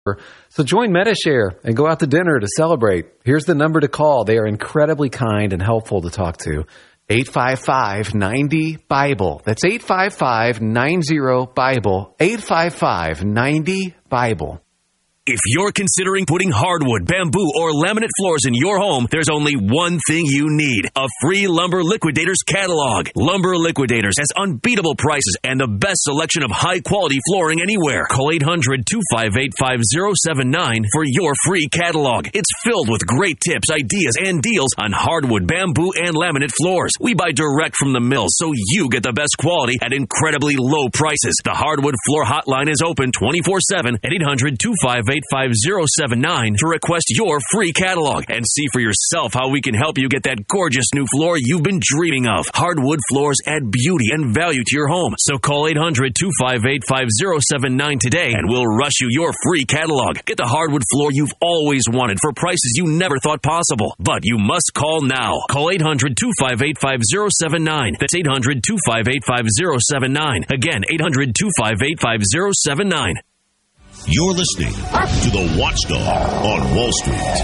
So join Metashare and go out to dinner to celebrate. Here's the number to call. They are incredibly kind and helpful to talk to. 855-90-BIBLE. That's 855-90-BIBLE. 855-90-BIBLE. If you're considering putting hardwood, bamboo, or laminate floors in your home, there's only one thing you need: a free Lumber Liquidators catalog. Lumber Liquidators has unbeatable prices and the best selection of high-quality flooring anywhere. Call 800-258-5079 for your free catalog. It's filled with great tips, ideas, and deals on hardwood, bamboo, and laminate floors. We buy direct from the mills, so you get the best quality at incredibly low prices. The Hardwood Floor Hotline is open 24/7 at 800-258-5079 to request your free catalog and see for yourself how we can help you get that gorgeous new floor you've been dreaming of. Hardwood floors add beauty and value to your home. So call 800-258-5079 today and we'll rush you your free catalog. Get the hardwood floor you've always wanted for prices you never thought possible. But you must call now. Call 800-258-5079. That's 800-258-5079. Again, 800-258-5079. You're listening to The Watchdog on Wall Street.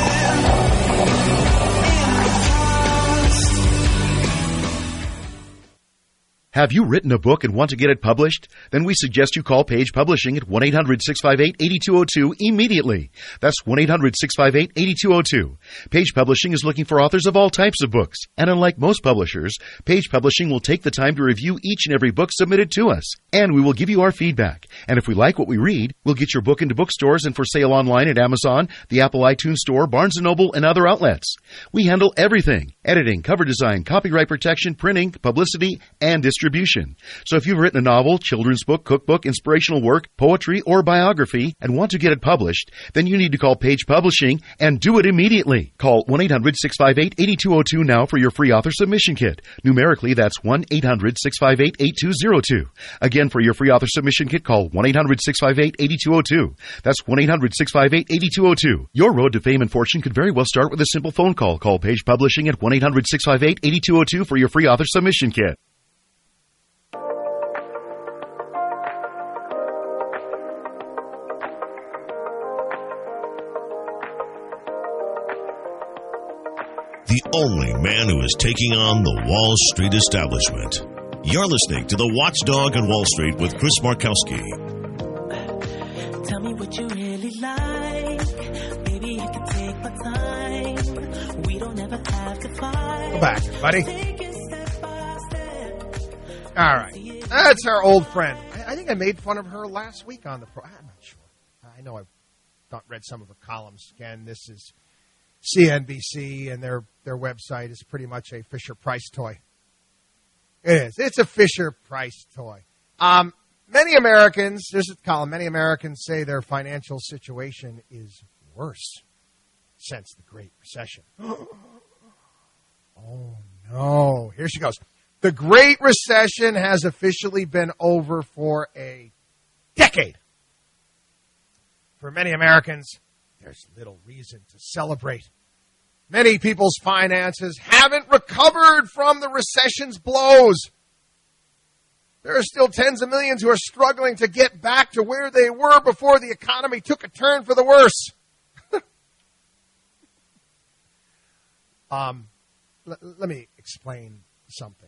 Have you written a book and want to get it published? Then we suggest you call Page Publishing at 1-800-658-8202 immediately. That's 1-800-658-8202. Page Publishing is looking for authors of all types of books. And unlike most publishers, Page Publishing will take the time to review each and every book submitted to us. And we will give you our feedback. And if we like what we read, we'll get your book into bookstores and for sale online at Amazon, the Apple iTunes Store, Barnes & Noble, and other outlets. We handle everything: editing, cover design, copyright protection, printing, publicity, and distribution. So if you've written a novel, children's book, cookbook, inspirational work, poetry, or biography and want to get it published, then you need to call Page Publishing and do it immediately. Call 1-800-658-8202 now for your free author submission kit. Numerically, that's 1-800-658-8202. Again, for your free author submission kit, call 1-800-658-8202. That's 1-800-658-8202. Your road to fame and fortune could very well start with a simple phone call. Call Page Publishing at 1-800-658-8202 for your free author submission kit. The only man who is taking on the Wall Street establishment. You're listening to The Watchdog on Wall Street with Chris Markowski. Tell me what you really like. Maybe you can take my time. We don't ever have to fight. Go back, buddy. All right. That's our old friend. I think I made fun of her last week on the I'm not sure. I know I've not read some of her columns. Again, this is CNBC, and their website is pretty much a Fisher-Price toy. It is. It's a Fisher-Price toy. Many Americans, this is the column, many Americans say their financial situation is worse since the Great Recession. Oh, no. Here she goes. The Great Recession has officially been over for a decade. For many Americans, there's little reason to celebrate. Many people's finances haven't recovered from the recession's blows. There are still tens of millions who are struggling to get back to where they were before the economy took a turn for the worse. Let me explain something.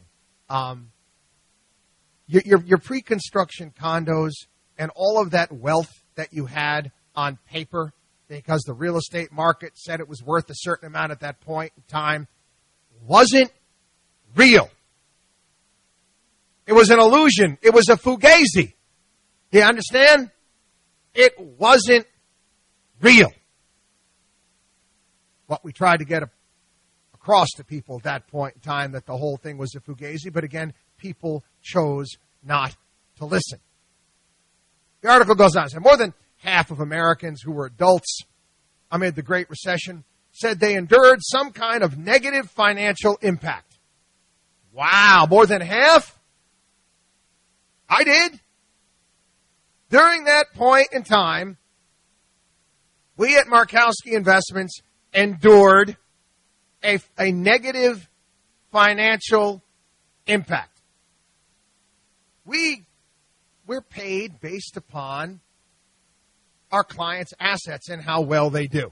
Your pre-construction condos and all of that wealth that you had on paper, because the real estate market said it was worth a certain amount at that point in time, wasn't real. It was an illusion. It was a fugazi. Do you understand? It wasn't real. What we tried to get across to people at that point in time, that the whole thing was a fugazi, but again, people chose not to listen. The article goes on to say more than half of Americans who were adults amid the Great Recession said they endured some kind of negative financial impact. Wow, more than half? I did. During that point in time, we at Markowski Investments endured a negative financial impact. We're paid based upon our clients' assets and how well they do.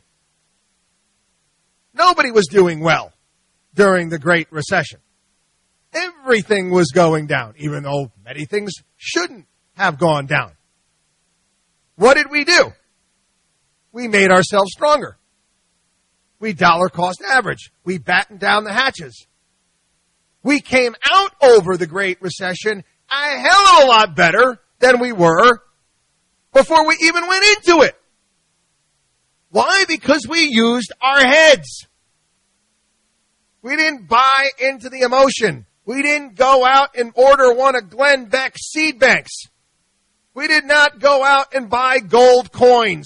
Nobody was doing well during the Great Recession. Everything was going down, even though many things shouldn't have gone down. What did we do? We made ourselves stronger. We dollar cost average. We battened down the hatches. We came out over the Great Recession a hell of a lot better than we were before we even went into it. Why? Because we used our heads. We didn't buy into the emotion. We didn't go out and order one of Glenn Beck's seed banks. We did not go out and buy gold coins.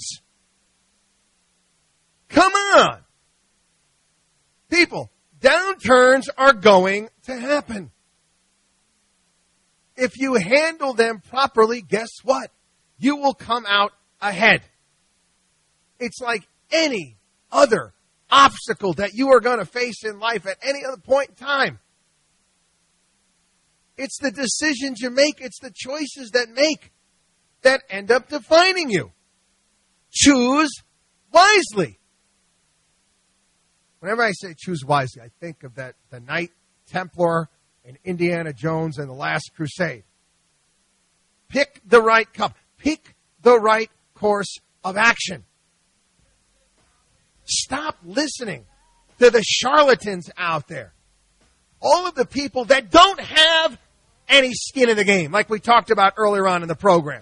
Come on. People, downturns are going to happen. If you handle them properly, guess what? You will come out ahead. It's like any other obstacle that you are going to face in life at any other point in time. It's the decisions you make. It's the choices that end up defining you. Choose wisely. Whenever I say choose wisely, I think of the Knight Templar in Indiana Jones and the Last Crusade. Pick the right cup. Pick the right course of action. Stop listening to the charlatans out there. All of the people that don't have any skin in the game, like we talked about earlier on in the program.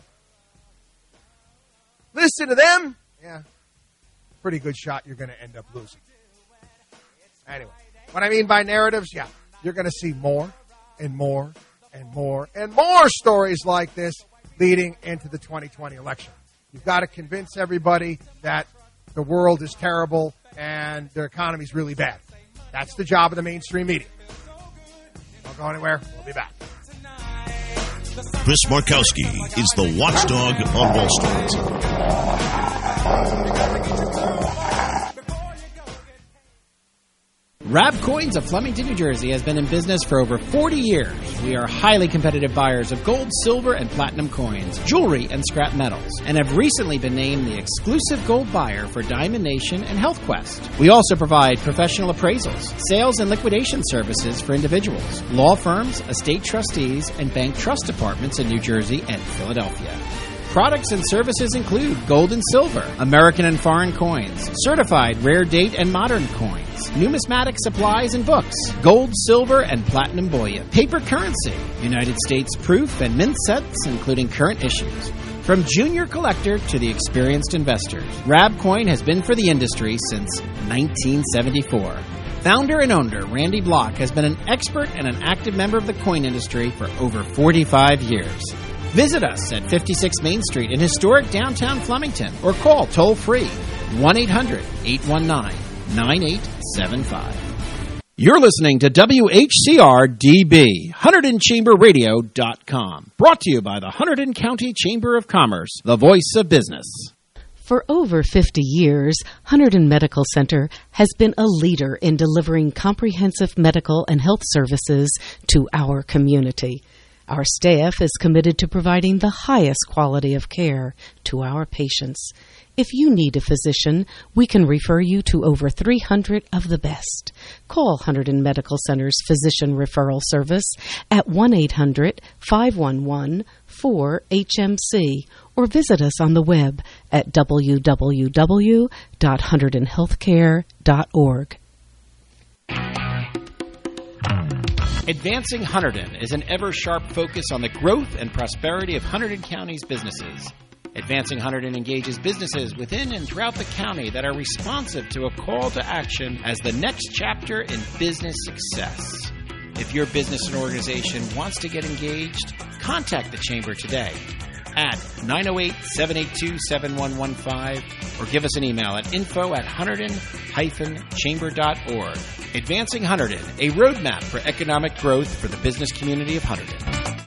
Listen to them. Yeah, pretty good shot you're going to end up losing. Anyway, what I mean by narratives, yeah, you're going to see more and more and more and more stories like this leading into the 2020 election. You've got to convince everybody that the world is terrible and their economy is really bad. That's the job of the mainstream media. Don't go anywhere. We'll be back. Chris Markowski is the watchdog on Wall Street. Rab Coins of Flemington, New Jersey has been in business for over 40 years. We are highly competitive buyers of gold, silver, and platinum coins, jewelry, and scrap metals, and have recently been named the exclusive gold buyer for Diamond Nation and Health Quest. We also provide professional appraisals, sales and liquidation services for individuals, law firms, estate trustees, and bank trust departments in New Jersey and Philadelphia. Products and services include gold and silver, American and foreign coins, certified rare date and modern coins, numismatic supplies and books, gold, silver, and platinum bullion, paper currency, United States proof and mint sets, including current issues. From junior collector to the experienced investors, Rab Coin has been for the industry since 1974. Founder and owner Randy Block has been an expert and an active member of the coin industry for over 45 years. Visit us at 56 Main Street in historic downtown Flemington or call toll-free 1-800-819-9875. You're listening to WHCR-DB, HunterdonChamberRadio.com. Brought to you by the Hunterdon County Chamber of Commerce, the voice of business. For over 50 years, Hunterdon Medical Center has been a leader in delivering comprehensive medical and health services to our community. Our staff is committed to providing the highest quality of care to our patients. If you need a physician, we can refer you to over 300 of the best. Call Hunterdon Medical Center's Physician Referral Service at 1-800-511-4HMC or visit us on the web at www.hunterdonhealthcare.org. Advancing Hunterdon is an ever-sharp focus on the growth and prosperity of Hunterdon County's businesses. Advancing Hunterdon engages businesses within and throughout the county that are responsive to a call to action as the next chapter in business success. If your business and organization wants to get engaged, contact the Chamber today at 908-782-7115 or give us an email at info@hunterdon-chamber.org. Advancing Hunterdon, a roadmap for economic growth for the business community of Hunterdon.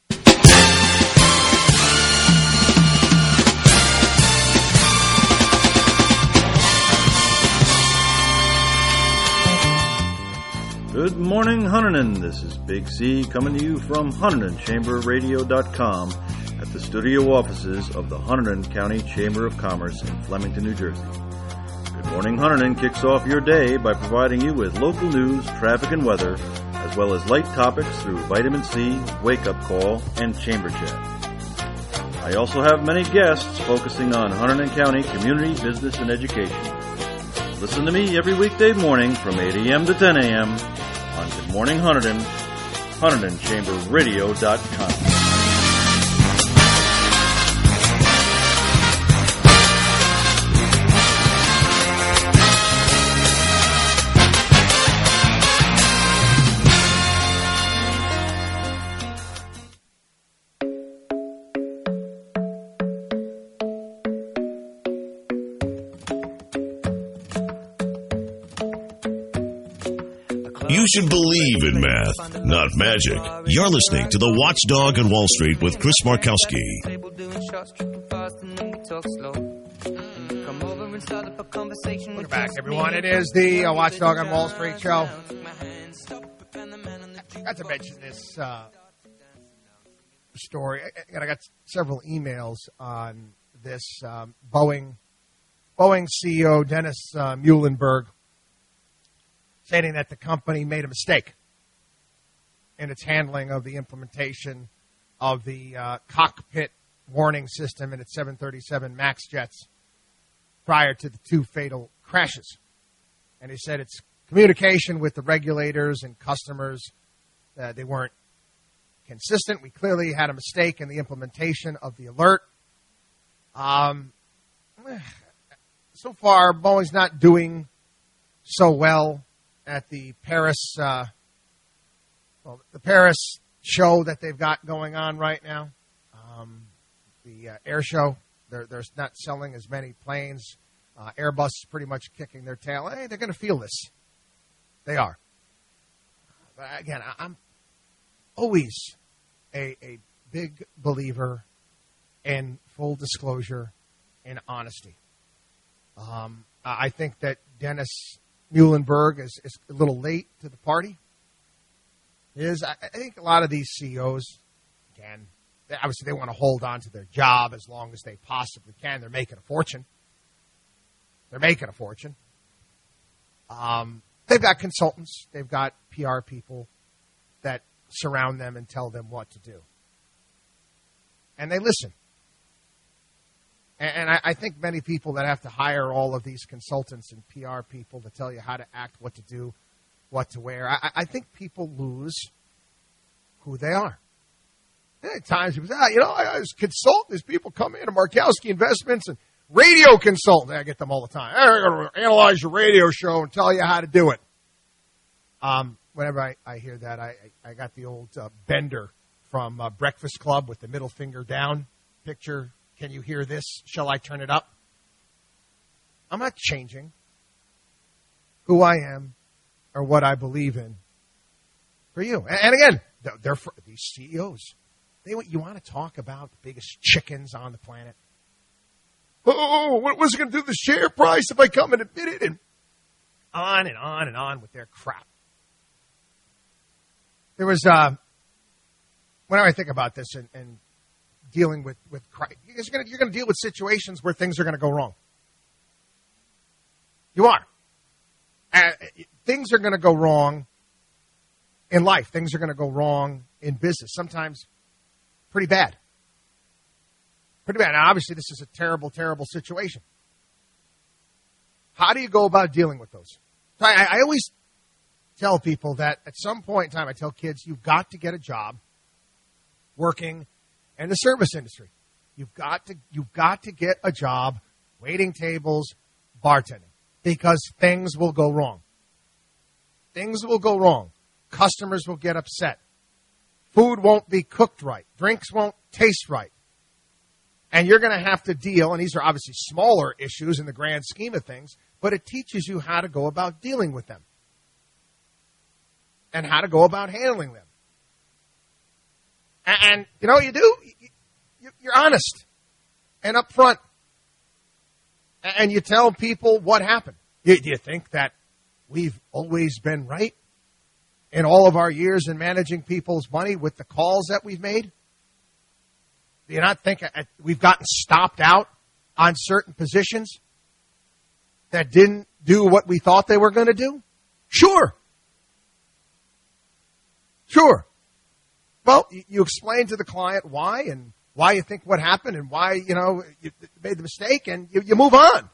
Good morning, Hunterdon. This is Big C coming to you from HunterdonChamberRadio.com at the studio offices of the Hunterdon County Chamber of Commerce in Flemington, New Jersey. Good Morning Hunterdon kicks off your day by providing you with local news, traffic, and weather, as well as light topics through Vitamin C, Wake Up Call, and Chamber Chat. I also have many guests focusing on Hunterdon County community, business, and education. Listen to me every weekday morning from 8 a.m. to 10 a.m. on Good Morning Hunterdon, HunterdonChamberRadio.com. You should believe in math, not magic. You're listening to The Watchdog on Wall Street with Chris Markowski. Welcome back, everyone. It is the Watchdog on Wall Street show. I got to mention this story. I got several emails on this. Boeing CEO Dennis Muhlenberg stating that the company made a mistake in its handling of the implementation of the cockpit warning system in its 737 MAX jets prior to the two fatal crashes. And he said its communication with the regulators and customers, they weren't consistent. We clearly had a mistake in the implementation of the alert. So far, Boeing's not doing so well at the Paris, the Paris show that they've got going on right now, the air show. They're not selling as many planes. Airbus is pretty much kicking their tail. Hey, they're going to feel this. They are. But again, I'm always a big believer in full disclosure and honesty. I think that Dennis Muhlenberg is a little late to the party. I think a lot of these CEOs, again, obviously they want to hold on to their job as long as they possibly can. They're making a fortune. They've got consultants. They've got PR people that surround them and tell them what to do. And they listen. And I think many people that have to hire all of these consultants and PR people to tell you how to act, what to do, what to wear, I think people lose who they are. And at times people say, I was consultant. These people come in, Markowski Investments and radio consultant. I get them all the time. I'm going to analyze your radio show and tell you how to do it. Whenever I hear that, I got the old Bender from Breakfast Club with the middle finger down picture. Can you hear this? Shall I turn it up? I'm not changing who I am or what I believe in for you. And again, they're for these CEOs. You want to talk about the biggest chickens on the planet? Oh, what's it going to do to the share price if I come and admit it? And on and on and on with their crap. There was, whenever I think about this and dealing with you're going to deal with situations where things are going to go wrong. You are. Things are going to go wrong in life. Things are going to go wrong in business. Sometimes pretty bad. Pretty bad. Now, obviously, this is a terrible, terrible situation. How do you go about dealing with those? So I always tell people that at some point in time, I tell kids, you've got to get a job working in the service industry. You've got to get a job waiting tables, bartending, because things will go wrong. Things will go wrong. Customers will get upset. Food won't be cooked right. Drinks won't taste right. And you're going to have to deal, and these are obviously smaller issues in the grand scheme of things, but it teaches you how to go about dealing with them and how to go about handling them. And you know what you do? You're honest and upfront. And you tell people what happened. Do you think that we've always been right in all of our years in managing people's money with the calls that we've made? Do you not think we've gotten stopped out on certain positions that didn't do what we thought they were going to do? Sure. Well, you explain to the client why and why you think what happened and why, you made the mistake, and you move on.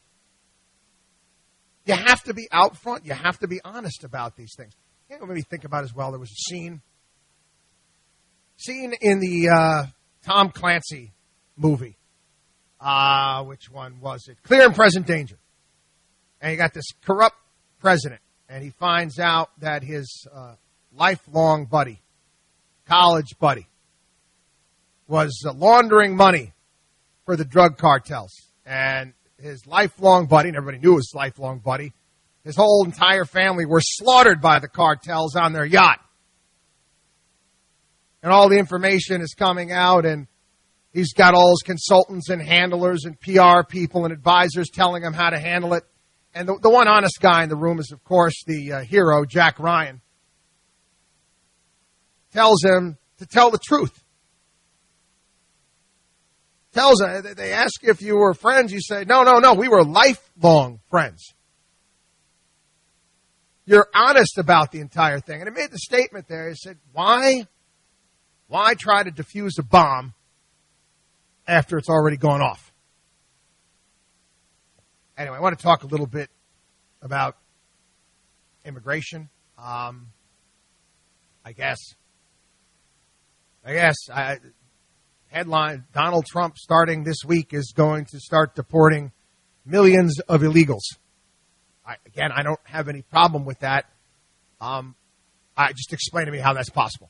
You have to be out front. You have to be honest about these things. You know, maybe think about as well, there was a scene in the Tom Clancy movie. Which one was it? Clear and Present Danger. And you got this corrupt president, and he finds out that his lifelong buddy, college buddy, was laundering money for the drug cartels. And his lifelong buddy, and everybody knew his lifelong buddy, his whole entire family were slaughtered by the cartels on their yacht. And all the information is coming out, and he's got all his consultants and handlers and PR people and advisors telling him how to handle it. And the one honest guy in the room is, of course, the hero, Jack Ryan. Tells him to tell the truth. Tells him, they ask if you were friends, you say, no, we were lifelong friends. You're honest about the entire thing. And he made the statement there, he said, why try to defuse a bomb after it's already gone off? Anyway, I want to talk a little bit about immigration. I guess, headline, Donald Trump starting this week is going to start deporting millions of illegals. I don't have any problem with that. Just explain to me how that's possible.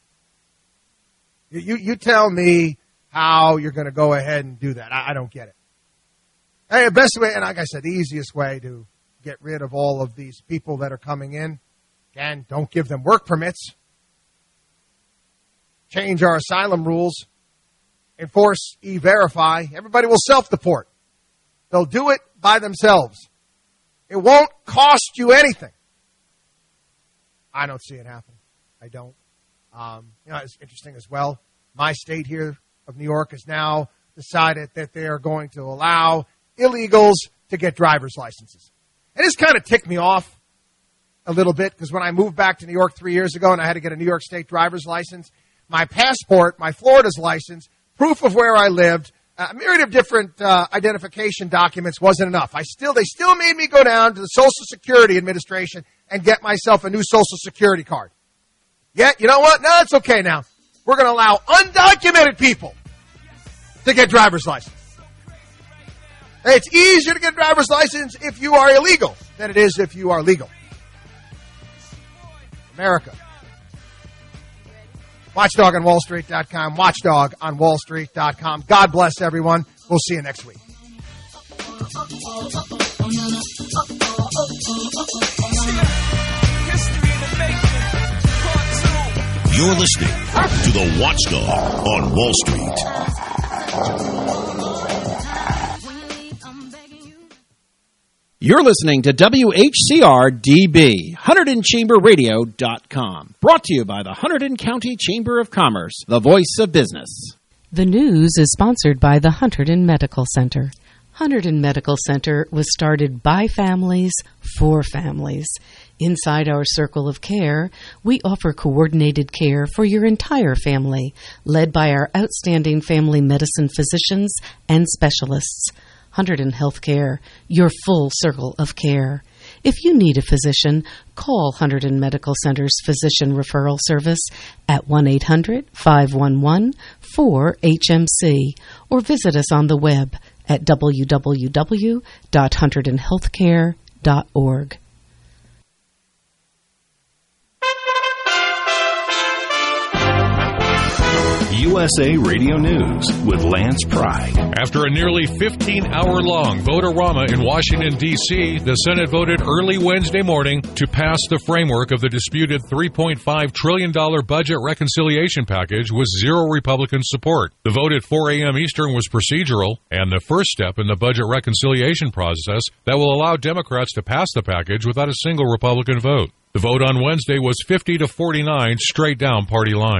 You tell me how you're going to go ahead and do that. I don't get it. Hey, the best way, and like I said, the easiest way to get rid of all of these people that are coming in, again, don't give them work permits. Change our asylum rules. Enforce E-Verify. Everybody will self-deport. They'll do it by themselves. It won't cost you anything. I don't see it happening. I don't. It's interesting as well. My state here of New York has now decided that they are going to allow illegals to get driver's licenses. And this kind of ticked me off a little bit because when I moved back to New York 3 years ago and I had to get a New York State driver's license, my passport, my Florida's license, proof of where I lived, a myriad of different identification documents wasn't enough. They still made me go down to the Social Security Administration and get myself a new Social Security card. Yet, you know what? No, it's okay now. We're going to allow undocumented people to get driver's license. It's easier to get a driver's license if you are illegal than it is if you are legal. America. WatchdogOnWallStreet.com, WatchdogOnWallStreet.com. God bless everyone. We'll see you next week. You're listening to the Watchdog on Wall Street. You're listening to WHCR-DB, HunterdonChamberRadio.com. Brought to you by the Hunterdon County Chamber of Commerce, the voice of business. The news is sponsored by the Hunterdon Medical Center. Hunterdon Medical Center was started by families for families. Inside our circle of care, we offer coordinated care for your entire family, led by our outstanding family medicine physicians and specialists. Hunterdon Healthcare, your full circle of care. If you need a physician, call Hunterdon Medical Center's Physician Referral Service at 1-800-511-4HMC or visit us on the web at www.hunterdonhealthcare.org. USA Radio News with Lance Pride. After a nearly 15-hour-long vote-a-rama in Washington, D.C., the Senate voted early Wednesday morning to pass the framework of the disputed $3.5 trillion budget reconciliation package with zero Republican support. The vote at 4 a.m. Eastern was procedural and the first step in the budget reconciliation process that will allow Democrats to pass the package without a single Republican vote. The vote on Wednesday was 50-49 straight down party lines.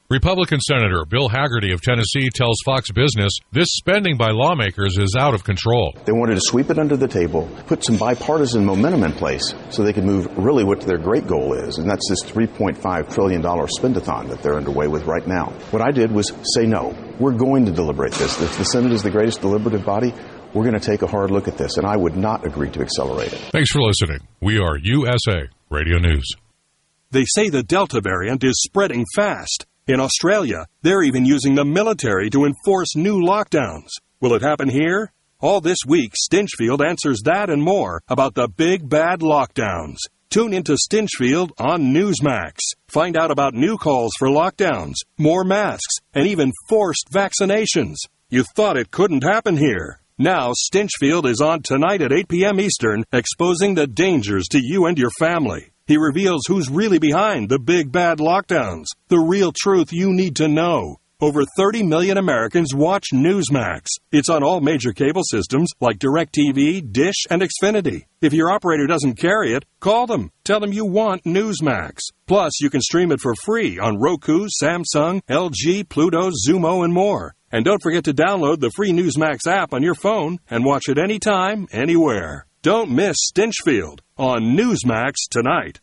Republican Senator Bill Hagerty of Tennessee tells Fox Business this spending by lawmakers is out of control. They wanted to sweep it under the table, put some bipartisan momentum in place so they could move really what their great goal is, and that's this $3.5 trillion spend-a-thon that they're underway with right now. What I did was say no. We're going to deliberate this. If the Senate is the greatest deliberative body, we're going to take a hard look at this, and I would not agree to accelerate it. Thanks for listening. We are USA Radio News. They say the Delta variant is spreading fast. In Australia, they're even using the military to enforce new lockdowns. Will it happen here? All this week, Stinchfield answers that and more about the big bad lockdowns. Tune into Stinchfield on Newsmax. Find out about new calls for lockdowns, more masks, and even forced vaccinations. You thought it couldn't happen here. Now, Stinchfield is on tonight at 8 p.m. Eastern, exposing the dangers to you and your family. He reveals who's really behind the big bad lockdowns, the real truth you need to know. Over 30 million Americans watch Newsmax. It's on all major cable systems like DirecTV, Dish, and Xfinity. If your operator doesn't carry it, call them. Tell them you want Newsmax. Plus, you can stream it for free on Roku, Samsung, LG, Pluto, Xumo, and more. And don't forget to download the free Newsmax app on your phone and watch it anytime, anywhere. Don't miss Stinchfield on Newsmax tonight.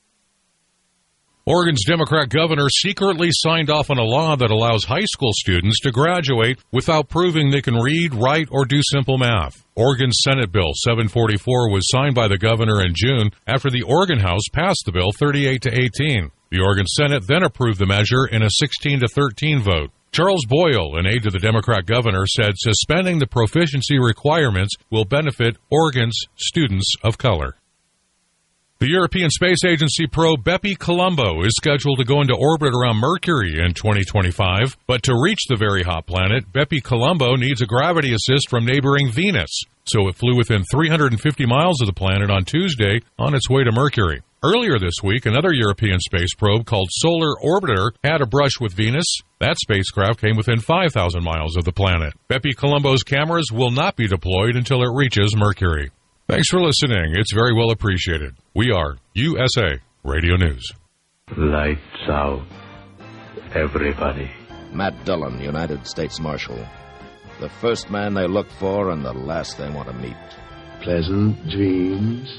Oregon's Democrat governor secretly signed off on a law that allows high school students to graduate without proving they can read, write, or do simple math. Oregon's Senate Bill 744 was signed by the governor in June after the Oregon House passed the bill 38-18. The Oregon Senate then approved the measure in a 16-13 vote. Charles Boyle, an aide to the Democrat governor, said suspending the proficiency requirements will benefit Oregon's students of color. The European Space Agency probe Bepi Colombo is scheduled to go into orbit around Mercury in 2025, but to reach the very hot planet, Bepi Colombo needs a gravity assist from neighboring Venus, so it flew within 350 miles of the planet on Tuesday on its way to Mercury. Earlier this week, another European space probe called Solar Orbiter had a brush with Venus. That spacecraft came within 5,000 miles of the planet. Bepi Colombo's cameras will not be deployed until it reaches Mercury. Thanks for listening. It's very well appreciated. We are USA Radio News. Lights out, everybody. Matt Dillon, United States Marshal. The first man they look for and the last they want to meet. Pleasant dreams.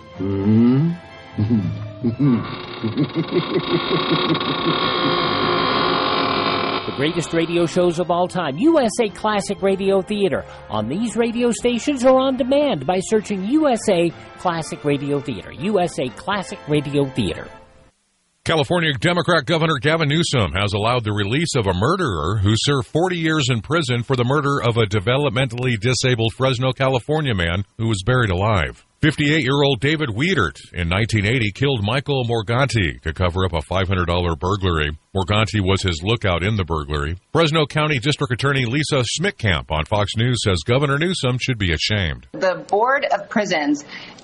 The greatest radio shows of all time, USA Classic Radio Theater, on these radio stations or on demand by searching USA Classic Radio Theater. USA Classic Radio Theater. California Democrat Governor Gavin Newsom has allowed the release of a murderer who served 40 years in prison for the murder of a developmentally disabled Fresno, California man who was buried alive. 58-year-old David Wiedert in 1980 killed Michael Morganti to cover up a $500 burglary. Morganti was his lookout in the burglary. Fresno County District Attorney Lisa Schmittkamp on Fox News says Governor Newsom should be ashamed. The Board of Prisons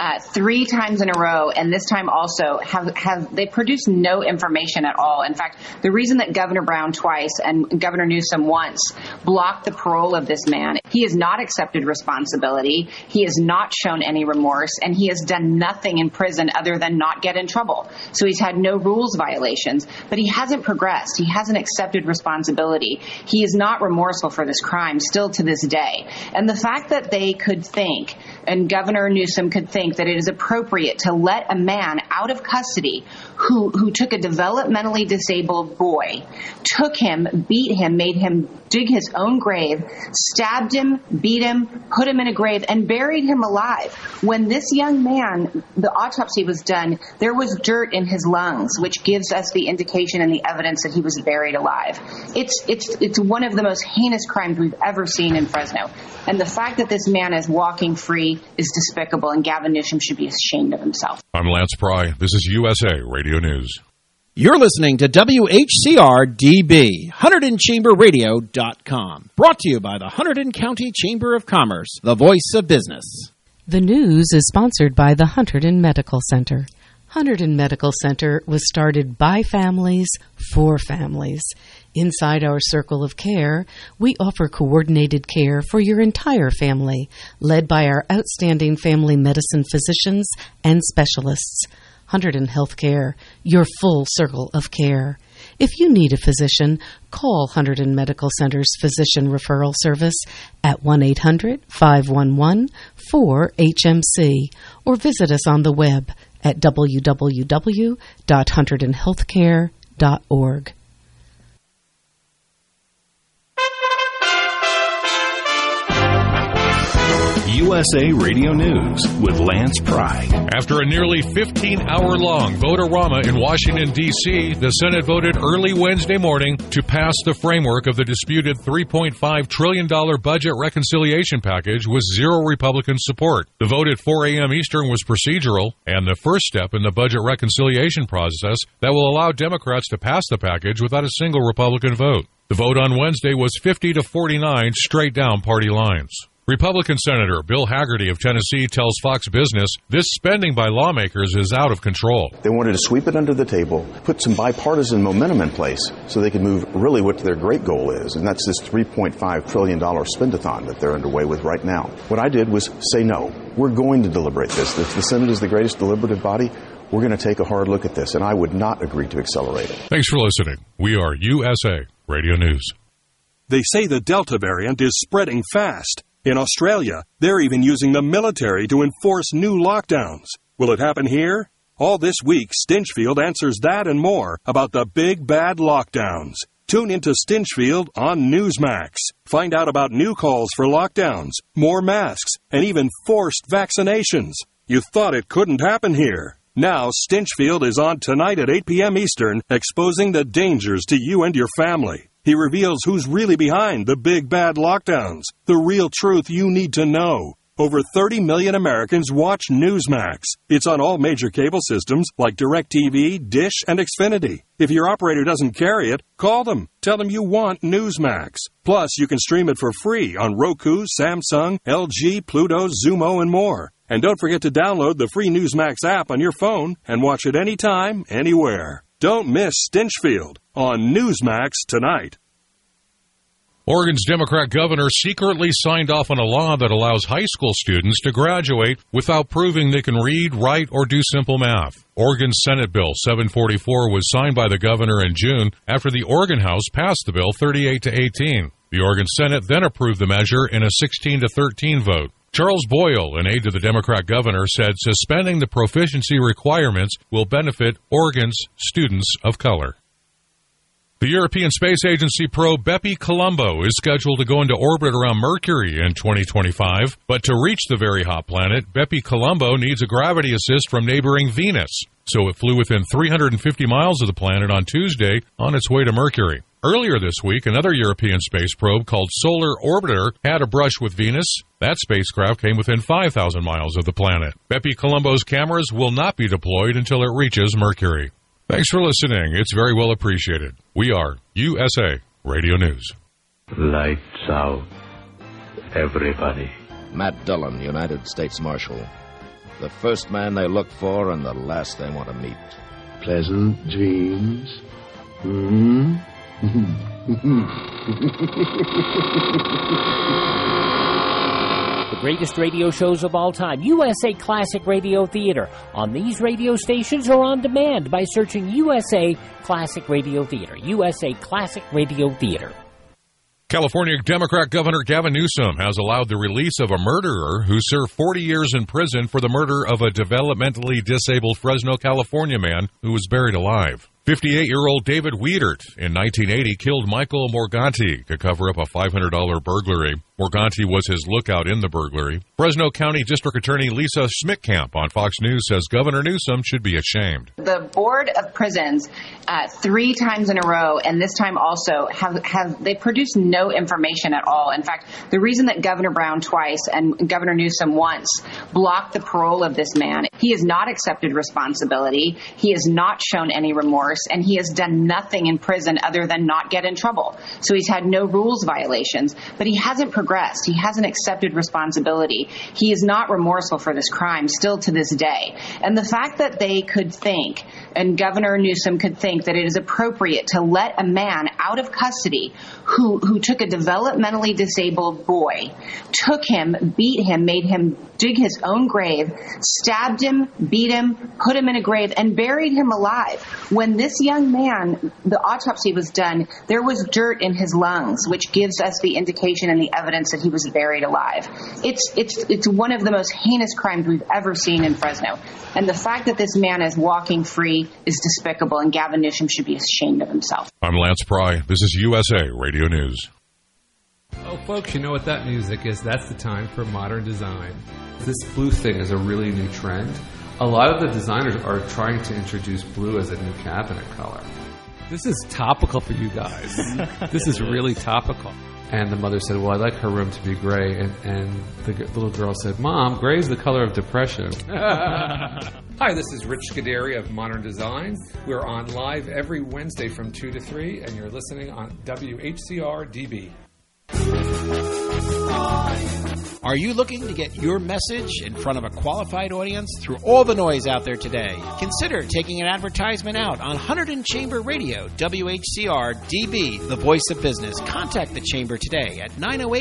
3 times in a row, and this time also, they produced no information at all. In fact, the reason that Governor Brown twice and Governor Newsom once blocked the parole of this man, he has not accepted responsibility. He has not shown any remorse, and he has done nothing in prison other than not get in trouble. So he's had no rules violations, but he hasn't progressed. He hasn't accepted responsibility. He is not remorseful for this crime still to this day. And the fact that they could think, and Governor Newsom could think, that it is appropriate to let a man out of custody who took a developmentally disabled boy, took him, beat him, made him dig his own grave, stabbed him, beat him, put him in a grave, and buried him alive. When this young man, the autopsy was done, there was dirt in his lungs, which gives us the indication and the evidence that he was buried alive. It's one of the most heinous crimes we've ever seen in Fresno. And the fact that this man is walking free is despicable, and Gavin Newsom should be ashamed of himself. I'm Lance Pry. This is USA Radio News. You're listening to WHCR-DB, HunterdonChamberRadio.com. Brought to you by the Hunterdon County Chamber of Commerce, the voice of business. The news is sponsored by the Hunterdon Medical Center. Hunterdon Medical Center was started by families for families. Inside our circle of care, we offer coordinated care for your entire family, led by our outstanding family medicine physicians and specialists. Hunterdon Healthcare, your full circle of care. If you need a physician, call Hunterdon Medical Center's Physician Referral Service at 1-800-511-4HMC or visit us on the web at www.hunterdonhealthcare.org. USA Radio News with Lance Pry. After a nearly 15-hour-long vote-a-rama in Washington, D.C., the Senate voted early Wednesday morning to pass the framework of the disputed $3.5 trillion budget reconciliation package with zero Republican support. The vote at 4 a.m. Eastern was procedural and the first step in the budget reconciliation process that will allow Democrats to pass the package without a single Republican vote. The vote on Wednesday was 50-49 straight down party lines. Republican Senator Bill Hagerty of Tennessee tells Fox Business this spending by lawmakers is out of control. They wanted to sweep it under the table, put some bipartisan momentum in place so they could move really what their great goal is, and that's this $3.5 trillion spend-a-thon that they're underway with right now. What I did was say no. We're going to deliberate this. If the Senate is the greatest deliberative body, we're going to take a hard look at this, and I would not agree to accelerate it. Thanks for listening. We are USA Radio News. They say the Delta variant is spreading fast. In Australia, they're even using the military to enforce new lockdowns. Will it happen here? All this week, Stinchfield answers that and more about the big bad lockdowns. Tune into Stinchfield on Newsmax. Find out about new calls for lockdowns, more masks, and even forced vaccinations. You thought it couldn't happen here. Now, Stinchfield is on tonight at 8 p.m. Eastern, exposing the dangers to you and your family. He reveals who's really behind the big bad lockdowns, the real truth you need to know. Over 30 million Americans watch Newsmax. It's on all major cable systems like DirecTV, Dish, and Xfinity. If your operator doesn't carry it, call them. Tell them you want Newsmax. Plus, you can stream it for free on Roku, Samsung, LG, Pluto, Zumo, and more. And don't forget to download the free Newsmax app on your phone and watch it anytime, anywhere. Don't miss Stinchfield on Newsmax tonight. Oregon's Democrat governor secretly signed off on a law that allows high school students to graduate without proving they can read, write, or do simple math. Oregon's Senate Bill 744 was signed by the governor in June after the Oregon House passed the bill 38-18. The Oregon Senate then approved the measure in a 16-13 vote. Charles Boyle, an aide to the Democrat governor, said suspending the proficiency requirements will benefit Oregon's students of color. The European Space Agency probe Bepi Colombo is scheduled to go into orbit around Mercury in 2025, but to reach the very hot planet, Bepi Colombo needs a gravity assist from neighboring Venus, so it flew within 350 miles of the planet on Tuesday on its way to Mercury. Earlier this week, another European space probe called Solar Orbiter had a brush with Venus. That spacecraft came within 5,000 miles of the planet. Bepi Colombo's cameras will not be deployed until it reaches Mercury. Thanks for listening. It's very well appreciated. We are USA Radio News. Lights out, everybody. Matt Dillon, United States Marshal. The first man they look for and the last they want to meet. Pleasant dreams. Hmm? The greatest radio shows of all time, USA Classic Radio Theater, on these radio stations or on demand by searching USA Classic Radio Theater. USA Classic Radio Theater. California Democrat Governor Gavin Newsom has allowed the release of a murderer who served 40 years in prison for the murder of a developmentally disabled Fresno, California man who was buried alive. 58-year-old David Wiedert in 1980 killed Michael Morganti to cover up a $500 burglary. Morganti was his lookout in the burglary. Fresno County District Attorney Lisa Schmittkamp on Fox News says Governor Newsom should be ashamed. The Board of Prisons, 3 times in a row, and this time also, they produced no information at all. In fact, the reason that Governor Brown twice and Governor Newsom once blocked the parole of this man, he has not accepted responsibility. He has not shown any remorse, and he has done nothing in prison other than not get in trouble. So he's had no rules violations, but he hasn't progressed. He hasn't accepted responsibility. He is not remorseful for this crime still to this day. And the fact that they could think, and Governor Newsom could think, that it is appropriate to let a man out of custody who took a developmentally disabled boy, took him, beat him, made him dig his own grave, stabbed him, beat him, put him in a grave, and buried him alive. When this young man, the autopsy was done, there was dirt in his lungs, which gives us the indication and the evidence that he was buried alive. It's one of the most heinous crimes we've ever seen in Fresno. And the fact that this man is walking free is despicable, and Gavin Newsom should be ashamed of himself. I'm Lance Pry. This is USA Radio News. Oh, folks, you know what that music is. That's the time for modern design. This blue thing is a really new trend. A lot of the designers are trying to introduce blue as a new cabinet color. This is topical for you guys. This is really topical. And the mother said, well, I'd like her room to be gray. And the little girl said, Mom, gray is the color of depression. Hi, this is Rich Scuderi of Modern Design. We're on live every Wednesday from 2 to 3, and you're listening on WHCR DB. Are you looking to get your message in front of a qualified audience through all the noise out there today? Consider taking an advertisement out on Hunterdon Chamber Radio, WHCR DB, the voice of business. Contact the Chamber today at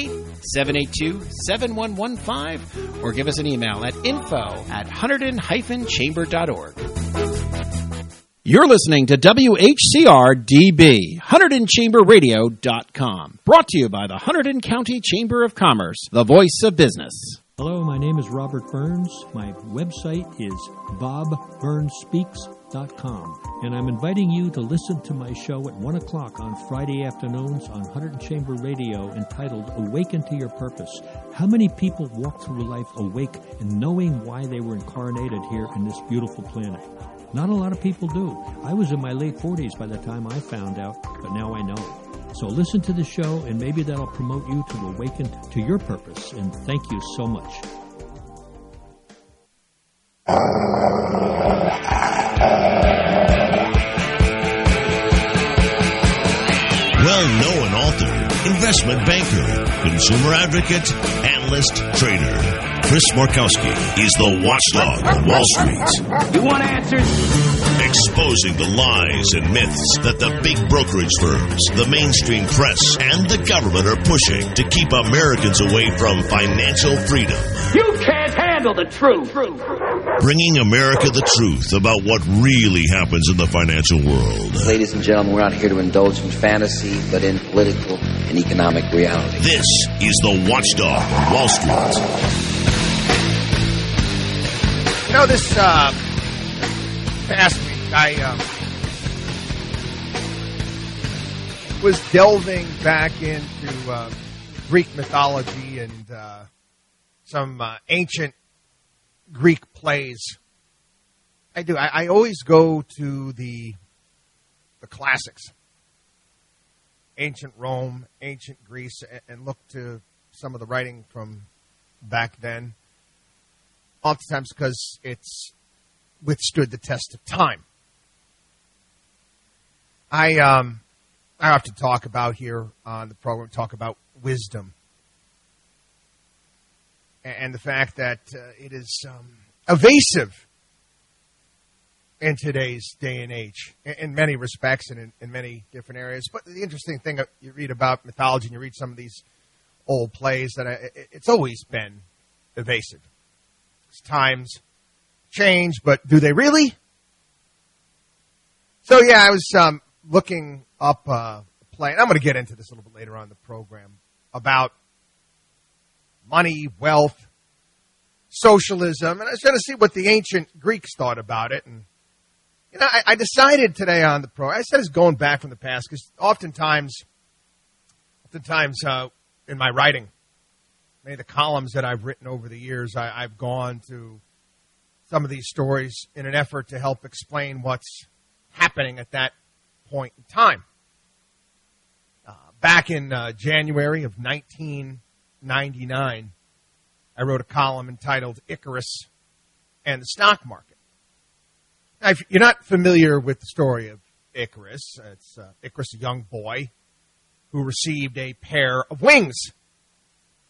908-782-7115 or give us an email at info@hunterdon-chamber.org. You're listening to WHCR DB, HunterdonChamberRadio.com. Brought to you by the Hunterdon County Chamber of Commerce, the voice of business. Hello, my name is Robert Burns. My website is BobBurnsSpeaks.com. And I'm inviting you to listen to my show at 1 o'clock on Friday afternoons on Hunterdon Chamber Radio entitled Awaken to Your Purpose. How many people walk through life awake and knowing why they were incarnated here in this beautiful planet? Not a lot of people do. I was in my late 40s by the time I found out, but now I know. So listen to the show, and maybe that'll promote you to awaken to your purpose. And thank you so much. Well-known author, investment banker, consumer advocate, analyst, trader. Chris Markowski is the watchdog on Wall Street. You want answers? Exposing the lies and myths that the big brokerage firms, the mainstream press, and the government are pushing to keep Americans away from financial freedom. You can't handle the truth. Bringing America the truth about what really happens in the financial world. Ladies and gentlemen, we're not here to indulge in fantasy, but in political and economic reality. This is the Watchdog on Wall Street. You know, this past week, I was delving back into Greek mythology and some ancient Greek plays. I do. I always go to the classics. Ancient Rome, ancient Greece, and look to some of the writing from back then. Oftentimes because it's withstood the test of time. I often talk about here on the program, talk about wisdom. And the fact that it is evasive in today's day and age, in many respects and in many different areas. But the interesting thing, you read about mythology and you read some of these old plays, that it's always been evasive. Times change, but do they really? So, yeah, I was looking up a play, and I'm going to get into this a little bit later on in the program, about money, wealth, socialism, and I was going to see what the ancient Greeks thought about it. And you know, I decided today on the program, I said it's going back from the past, because oftentimes in my writing, many of the columns that I've written over the years, I've gone to some of these stories in an effort to help explain what's happening at that point in time. Back in January of 1999, I wrote a column entitled Icarus and the Stock Market. Now, if you're not familiar with the story of Icarus, it's Icarus, a young boy who received a pair of wings.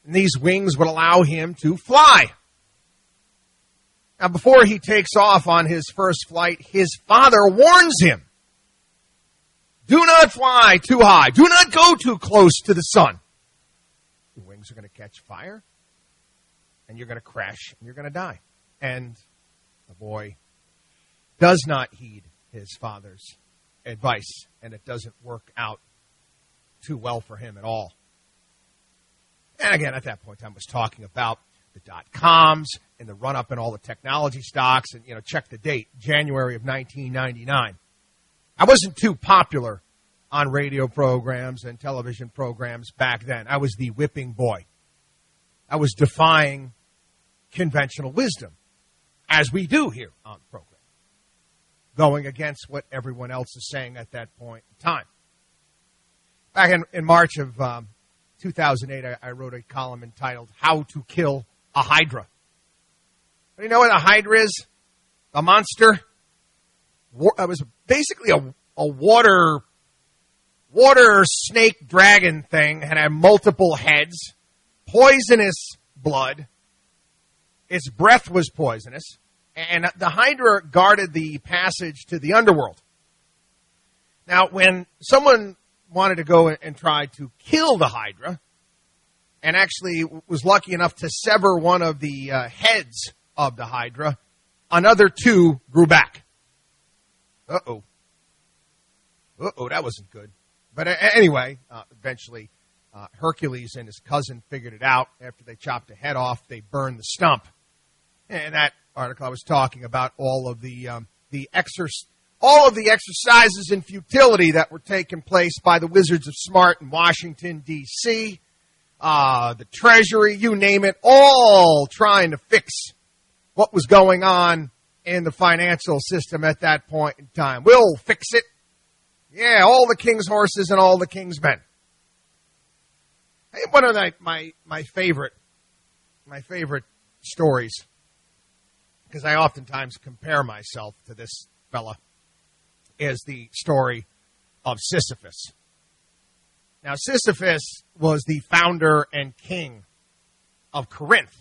And these wings would allow him to fly. Now, before he takes off on his first flight, his father warns him. Do not fly too high. Do not go too close to the sun. Your wings are going to catch fire, and you're going to crash, and you're going to die. And the boy does not heed his father's advice, and it doesn't work out too well for him at all. And again, at that point, I was talking about the dot-coms and the run-up in all the technology stocks, and, check the date, January of 1999. I wasn't too popular on radio programs and television programs back then. I was the whipping boy. I was defying conventional wisdom, as we do here on the program, going against what everyone else is saying at that point in time. Back in March of 2008, I wrote a column entitled, How to Kill a Hydra. Do you know what a hydra is? A monster? It was basically a water snake dragon thing, had multiple heads, poisonous blood. Its breath was poisonous, and the hydra guarded the passage to the underworld. Now, when someone wanted to go and try to kill the hydra, and actually was lucky enough to sever one of the heads of the hydra, another two grew back. Uh-oh, that wasn't good. But anyway, eventually Hercules and his cousin figured it out. After they chopped the head off, they burned the stump. And that article I was talking about all of the exercises in futility that were taking place by the Wizards of Smart in Washington, D.C., the Treasury, you name it, all trying to fix what was going on in the financial system at that point in time. We'll fix it. Yeah, all the king's horses and all the king's men. Hey, one of my favorite stories, because I oftentimes compare myself to this fella, is the story of Sisyphus. Now, Sisyphus was the founder and king of Corinth.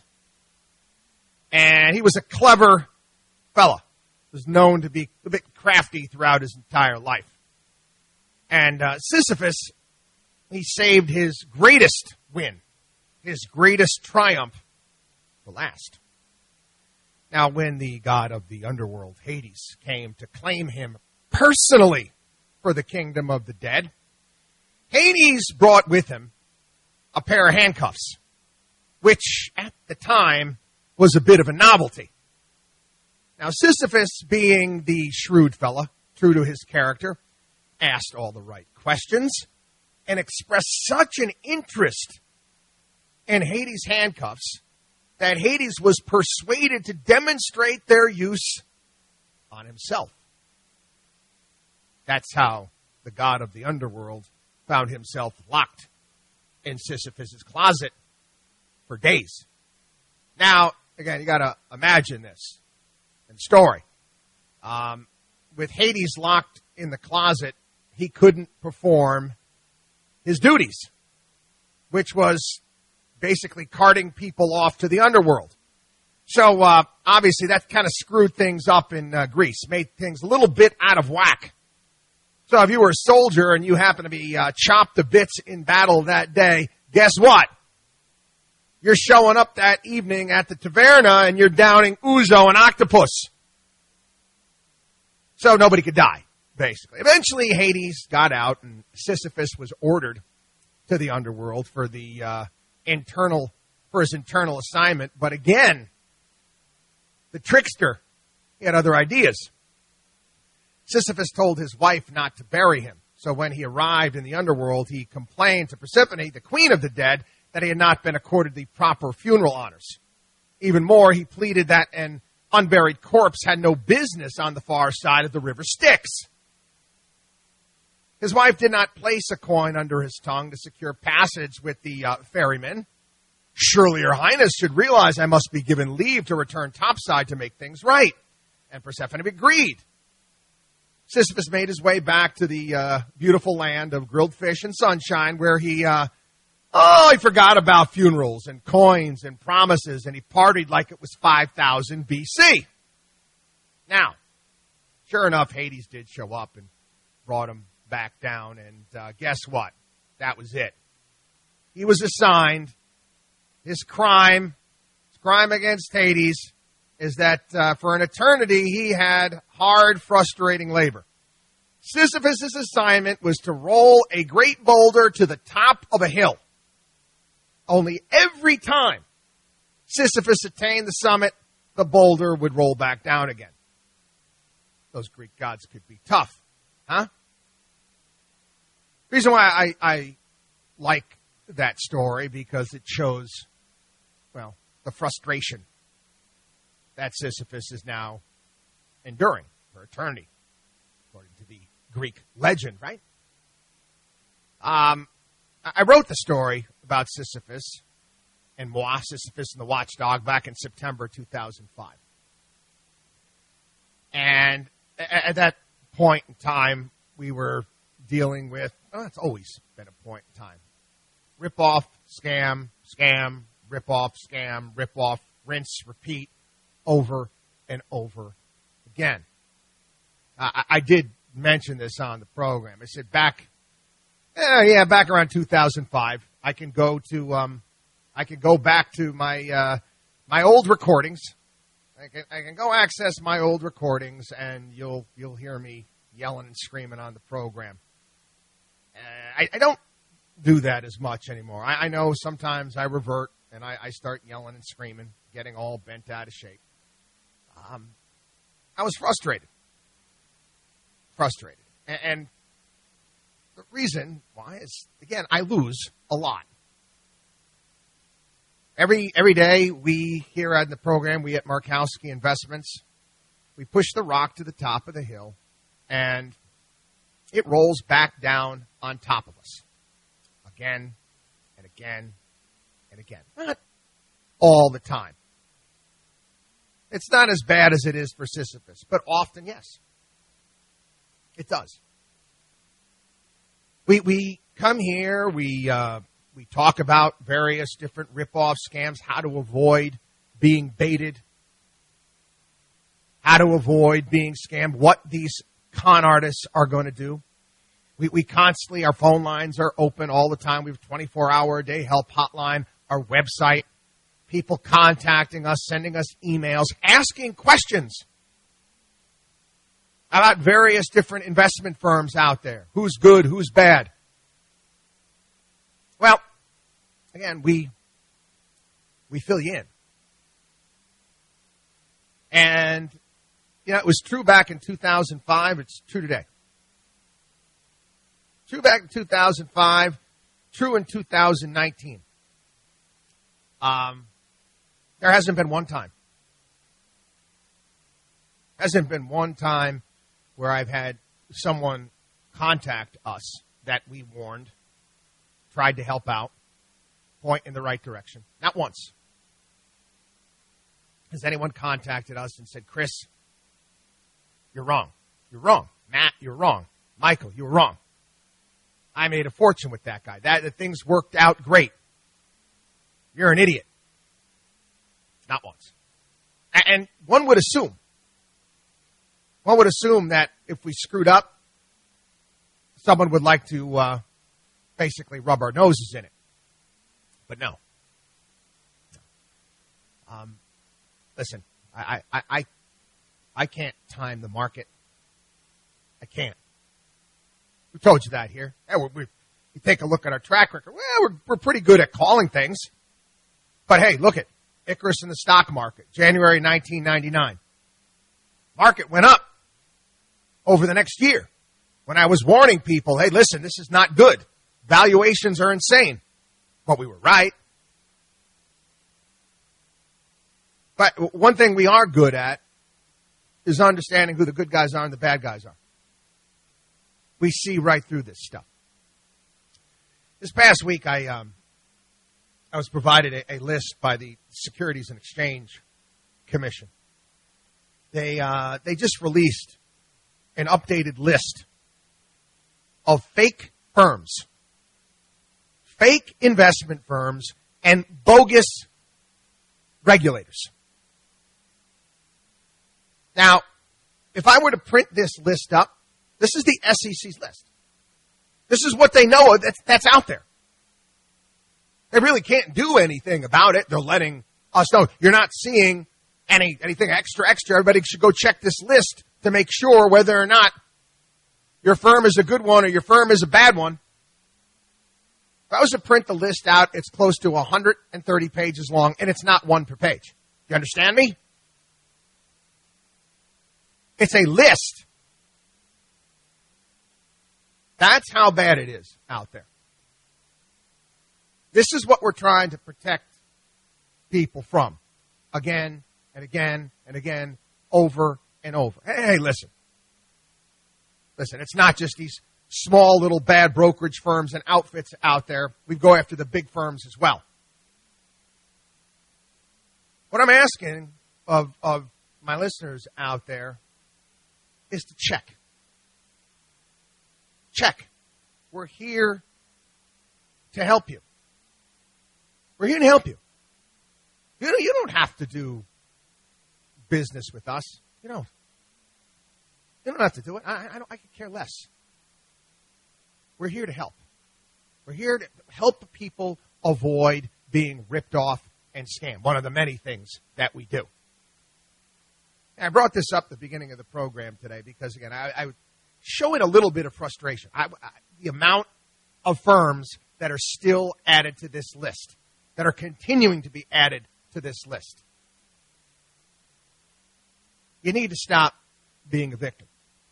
And he was a clever fella. He was known to be a bit crafty throughout his entire life. And Sisyphus, he saved his greatest win, his greatest triumph for last. Now, when the god of the underworld, Hades, came to claim him personally for the kingdom of the dead, Hades brought with him a pair of handcuffs, which at the time was a bit of a novelty. Now, Sisyphus, being the shrewd fella, true to his character, asked all the right questions and expressed such an interest in Hades' handcuffs that Hades was persuaded to demonstrate their use on himself. That's how the god of the underworld found himself locked in Sisyphus' closet for days. Now, again, you got to imagine this in story. With Hades locked in the closet, he couldn't perform his duties, which was basically carting people off to the underworld. So, obviously, that kind of screwed things up in Greece, made things a little bit out of whack. So if you were a soldier and you happen to be chopped to bits in battle that day, guess what? You're showing up that evening at the taverna and you're downing ouzo and octopus. So nobody could die, basically. Eventually, Hades got out and Sisyphus was ordered to the underworld for the his internal assignment. But again, the trickster, he had other ideas. Sisyphus told his wife not to bury him. So when he arrived in the underworld, he complained to Persephone, the queen of the dead, that he had not been accorded the proper funeral honors. Even more, he pleaded that an unburied corpse had no business on the far side of the river Styx. His wife did not place a coin under his tongue to secure passage with the ferryman. Surely your highness should realize I must be given leave to return topside to make things right. And Persephone agreed. Sisyphus made his way back to the beautiful land of grilled fish and sunshine, where he Oh, he forgot about funerals and coins and promises, and he partied like it was 5000 BC. Now, sure enough, Hades did show up and brought him back down, and guess what? That was it. He was assigned. His crime against Hades is that for an eternity he had hard, frustrating labor. Sisyphus' assignment was to roll a great boulder to the top of a hill. Only every time Sisyphus attained the summit, the boulder would roll back down again. Those Greek gods could be tough, huh? The reason why I like that story, because it shows, well, the frustration that Sisyphus is now enduring for eternity, according to the Greek legend, right? I wrote the story about Sisyphus and moi, Sisyphus and the Watchdog, back in September 2005. And at that point in time, we were dealing with, it's always been a point in time, rip-off, scam, rip-off, scam, rip-off, rinse, repeat, over and over again. I did mention this on the program. I said back around 2005, I can go back to my old recordings. I can go access my old recordings, and you'll hear me yelling and screaming on the program. I don't do that as much anymore. I know sometimes I revert and I start yelling and screaming, getting all bent out of shape. I was frustrated. And the reason why is, again, I lose a lot. Every day we here at the program, we at Markowski Investments, we push the rock to the top of the hill, and it rolls back down on top of us. Again and again and again. Not all the time. It's not as bad as it is for Sisyphus, but often, yes. It does. We come here, we talk about various different rip-off scams, how to avoid being baited, how to avoid being scammed, what these con artists are going to do. We constantly, our phone lines are open all the time. We have a 24-hour-a-day help hotline, our website, people contacting us, sending us emails, asking questions about various different investment firms out there. Who's good, who's bad. Well, again, we fill you in. And, it was true back in 2005. It's true today. True back in 2005. True in 2019. There hasn't been one time. Hasn't been one time where I've had someone contact us that we warned, tried to help out, point in the right direction. Not once. Has anyone contacted us and said, Chris, you're wrong. You're wrong. Matt, you're wrong. Michael, you're wrong. I made a fortune with that guy. That things worked out great. You're an idiot. Not once. And one would assume that if we screwed up, someone would like to basically rub our noses in it. But no. Listen, I can't time the market. I can't. We told you that here. Yeah, we take a look at our track record. Well, we're pretty good at calling things. But hey, look at Icarus in the stock market, January 1999. Market went up over the next year. When I was warning people, hey, listen, this is not good. Valuations are insane. But we were right. But one thing we are good at is understanding who the good guys are and the bad guys are. We see right through this stuff. This past week, I was provided a list by the Securities and Exchange Commission. They just released an updated list of fake firms fake investment firms and bogus regulators. Now, if I were to print this list up, this is the SEC's list. This is what they know that's out there. They really can't do anything about it. They're letting us know. You're not seeing anything extra. Everybody should go check this list to make sure whether or not your firm is a good one or your firm is a bad one. If I was to print the list out, it's close to 130 pages long, and it's not one per page. You understand me? It's a list. That's how bad it is out there. This is what we're trying to protect people from. Again and again and again, over and over. Hey, listen. Listen, it's not just these small little bad brokerage firms and outfits out there. We go after the big firms as well. What I'm asking of my listeners out there is to check. Check. We're here to help you. We're here to help you. You don't have to do business with us. You don't. You don't have to do it. I could care less. We're here to help. We're here to help people avoid being ripped off and scammed. One of the many things that we do. And I brought this up at the beginning of the program today because, again, I showing a little bit of frustration. The amount of firms that are still added to this list, that are continuing to be added to this list. You need to stop being a victim.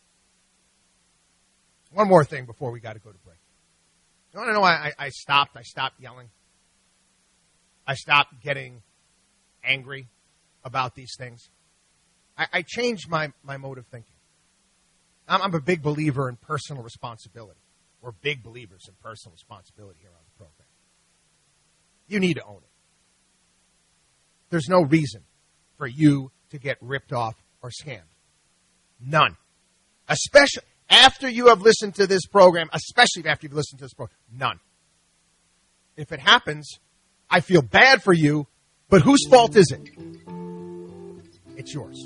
One more thing before we got to go to break. You want to know why I stopped? I stopped yelling. I stopped getting angry about these things. I changed my mode of thinking. I'm a big believer in personal responsibility. We're big believers in personal responsibility here on the program. You need to own it. There's no reason for you to get ripped off or scammed. None. Especially after you have listened to this program, none. If it happens, I feel bad for you, but whose fault is it? It's yours.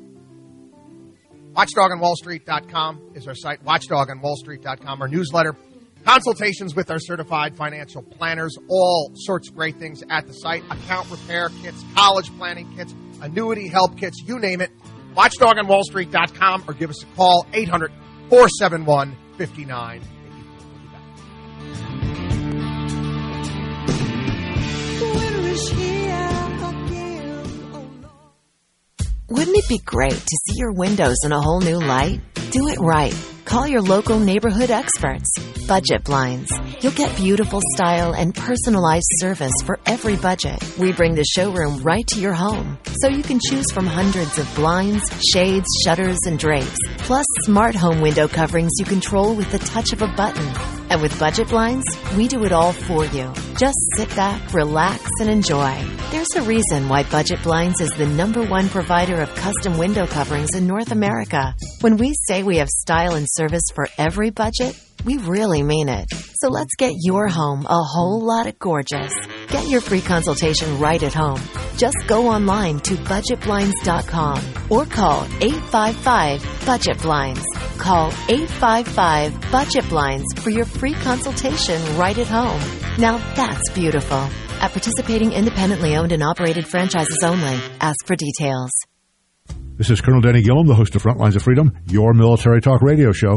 WatchdogOnWallStreet.com is our site. WatchdogOnWallStreet.com, our newsletter. Consultations with our certified financial planners. All sorts of great things at the site. Account repair kits, college planning kits, annuity help kits, you name it. WatchdogOnWallStreet.com or give us a call, 800-471-59. Wouldn't it be great to see your windows in a whole new light? Do it right. Call your local neighborhood experts. Budget Blinds. You'll get beautiful style and personalized service for every budget. We bring the showroom right to your home, so you can choose from hundreds of blinds, shades, shutters, and drapes, plus smart home window coverings you control with the touch of a button. And with Budget Blinds, we do it all for you. Just sit back, relax, and enjoy. There's a reason why Budget Blinds is the #1 provider of custom window coverings in North America. When we say we have style and service for every budget, we really mean it. So let's get your home a whole lot of gorgeous. Get your free consultation right at home. Just go online to budgetblinds.com or call 855-BUDGET-BLINDS. Call 855-BUDGET-BLINDS for your free consultation right at home. Now that's beautiful. At participating independently owned and operated franchises only. Ask for details. This is Colonel Danny Gillum, the host of Frontlines of Freedom, your military talk radio show.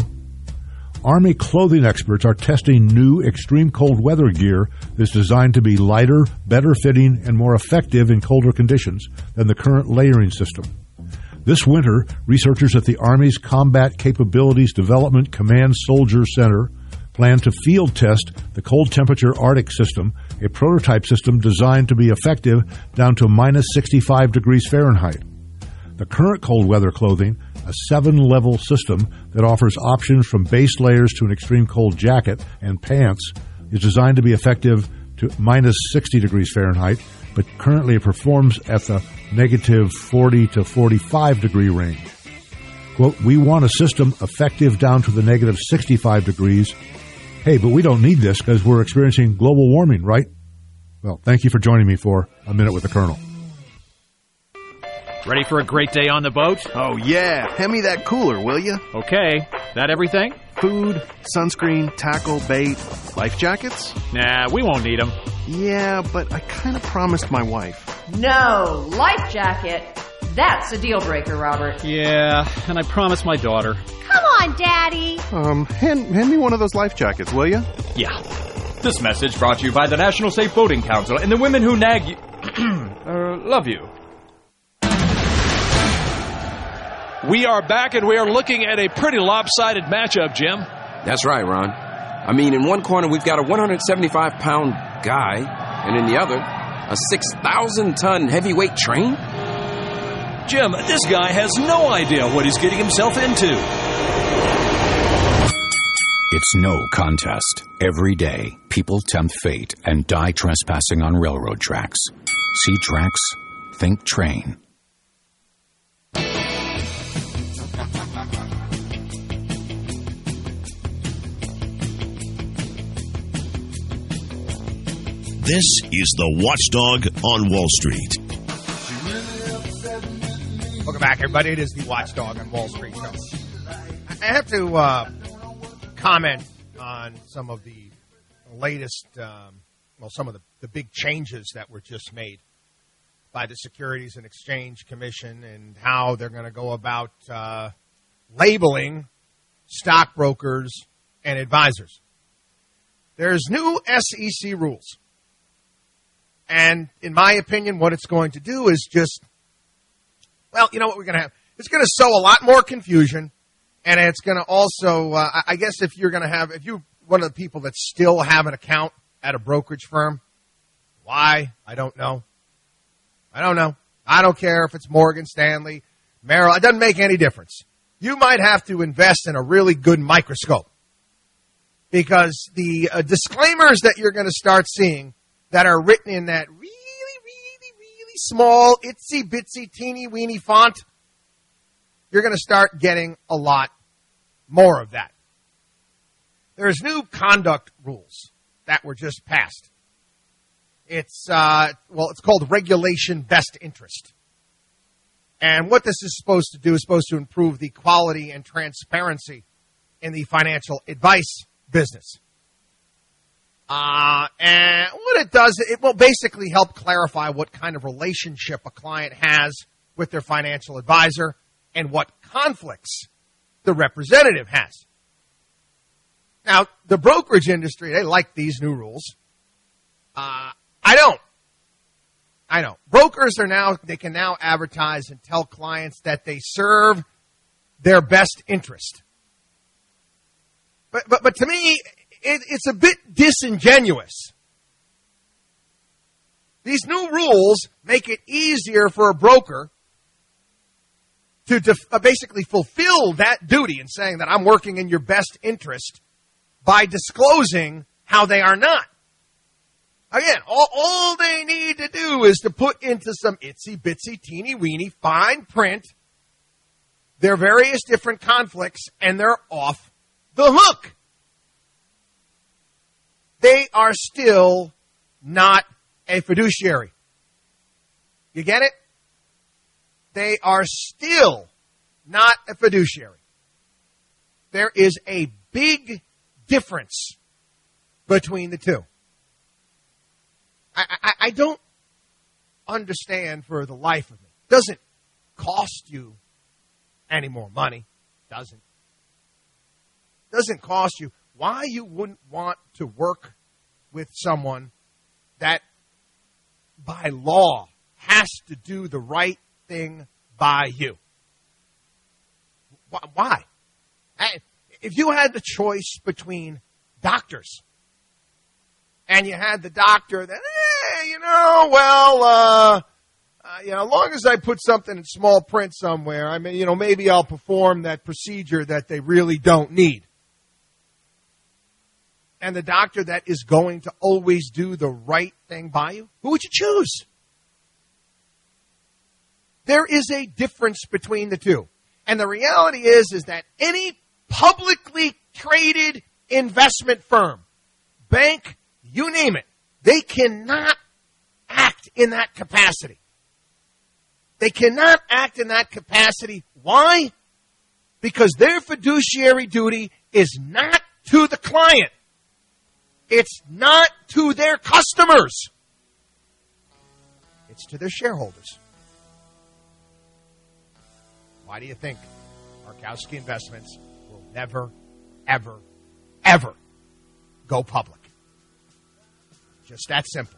Army clothing experts are testing new extreme cold weather gear that's designed to be lighter, better fitting, and more effective in colder conditions than the current layering system. This winter, researchers at the Army's Combat Capabilities Development Command Soldier Center plan to field test the cold temperature Arctic system, a prototype system designed to be effective down to minus 65 degrees Fahrenheit. The current cold weather clothing, a 7-level system that offers options from base layers to an extreme cold jacket and pants, is designed to be effective to minus 60 degrees Fahrenheit, but currently it performs at the negative 40 to 45 degree range. Quote, we want a system effective down to the negative 65 degrees Hey, but we don't need this because we're experiencing global warming, right? Well, thank you for joining me for A Minute with the Colonel. Ready for a great day on the boat? Oh, yeah. Hand me that cooler, will you? Okay. That everything? Food, sunscreen, tackle, bait, life jackets? Nah, we won't need them. Yeah, but I kind of promised my wife. No, life jacket. That's a deal breaker, Robert. Yeah, and I promised my daughter. Come on, Daddy. Hand me one of those life jackets, will you? Yeah. This message brought to you by the National Safe Boating Council and the women who nag you. Love you. We are back, and we are looking at a pretty lopsided matchup, Jim. That's right, Ron. I mean, in one corner, we've got a 175-pound guy, and in the other, a 6,000-ton heavyweight train? Jim, this guy has no idea what he's getting himself into. It's no contest. Every day, people tempt fate and die trespassing on railroad tracks. See tracks? Think train. This is the Watchdog on Wall Street. Welcome back, everybody. It is the Watchdog on Wall Street show. I have to comment on some of the latest, some of the big changes that were just made by the Securities and Exchange Commission and how they're going to go about labeling stockbrokers and advisors. There's new SEC rules. And in my opinion, what it's going to do is just, well, you know what we're going to have? It's going to sow a lot more confusion, and it's going to also, I guess if you're one of the people that still have an account at a brokerage firm, why? I don't know. I don't care if it's Morgan Stanley, Merrill. It doesn't make any difference. You might have to invest in a really good microscope because the disclaimers that you're going to start seeing that are written in that really, really, really small, itsy-bitsy, teeny-weeny font, you're going to start getting a lot more of that. There's new conduct rules that were just passed. It's called Regulation Best Interest. And what this is supposed to do is supposed to improve the quality and transparency in the financial advice business. And what it does, it will basically help clarify what kind of relationship a client has with their financial advisor and what conflicts the representative has. Now, the brokerage industry, they like these new rules. I don't. Brokers they can now advertise and tell clients that they serve their best interest. But to me, it's a bit disingenuous. These new rules make it easier for a broker to basically fulfill that duty in saying that I'm working in your best interest by disclosing how they are not. Again, all they need to do is to put into some itsy-bitsy, teeny-weeny, fine print their various different conflicts, and they're off the hook. They are still not a fiduciary. You get it? They are still not a fiduciary. There is a big difference between the two. I don't understand for the life of me. It doesn't cost you any more money. Doesn't cost you. Why you wouldn't want to work with someone that by law has to do the right thing by you? Why? If you had the choice between doctors and you had the doctor that, as long as I put something in small print somewhere, maybe I'll perform that procedure that they really don't need. And the doctor that is going to always do the right thing by you, who would you choose? There is a difference between the two. And the reality is that any publicly traded investment firm, bank, you name it, they cannot act in that capacity. They cannot act in that capacity. Why? Because their fiduciary duty is not to the client. It's not to their customers. It's to their shareholders. Why do you think Markowski Investments will never, ever, ever go public? Just that simple.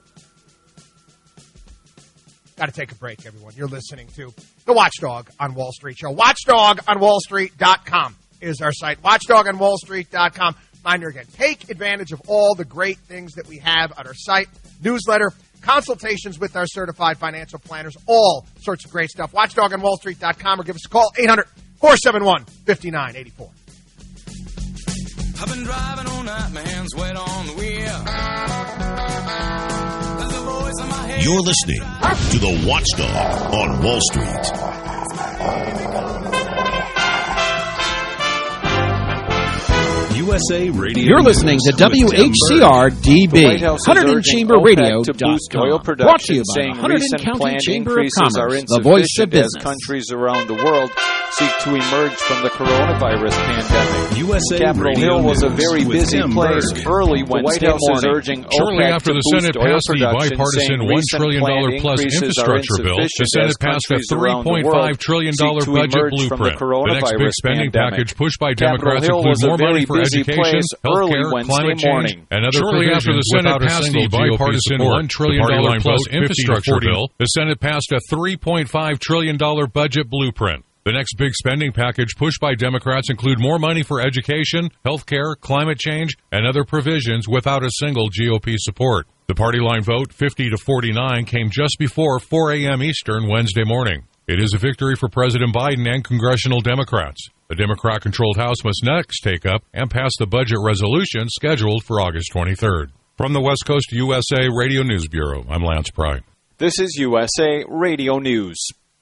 Got to take a break, everyone. You're listening to The Watchdog on Wall Street Show. WatchdogOnWallStreet.com is our site. WatchdogOnWallStreet.com. Reminder again, take advantage of all the great things that we have on our site. Newsletter, consultations with our certified financial planners, all sorts of great stuff. WatchdogOnWallStreet.com or give us a call, 800-471-5984. I've been driving all night, my hands wet on the wheel. You're listening to The Watchdog on Wall Street. USA Radio. You're listening to WHCR-DB, 100 Chamber Radio. Brought to you by the 100 County Chamber of Commerce, the voice of business. As countries around the world seek to emerge from the coronavirus pandemic. USA Capitol Hill was a very busy place early Wednesday morning. Urging Shortly OPEC after the Senate passed the bipartisan $1 trillion plus infrastructure bill, the Senate passed a $3.5 trillion budget blueprint. The next big spending package pushed by Democrats include more money for education, health care, climate change, and other provisions. Shortly after the Senate passed the bipartisan $1 trillion plus infrastructure bill, the Senate passed a $3.5 trillion budget blueprint. The next big spending package pushed by Democrats include more money for education, health care, climate change, and other provisions without a single GOP support. The party line vote, 50-49, came just before 4 a.m. Eastern Wednesday morning. It is a victory for President Biden and congressional Democrats. The Democrat-controlled House must next take up and pass the budget resolution scheduled for August 23rd. From the West Coast USA Radio News Bureau, I'm Lance Pry. This is USA Radio News.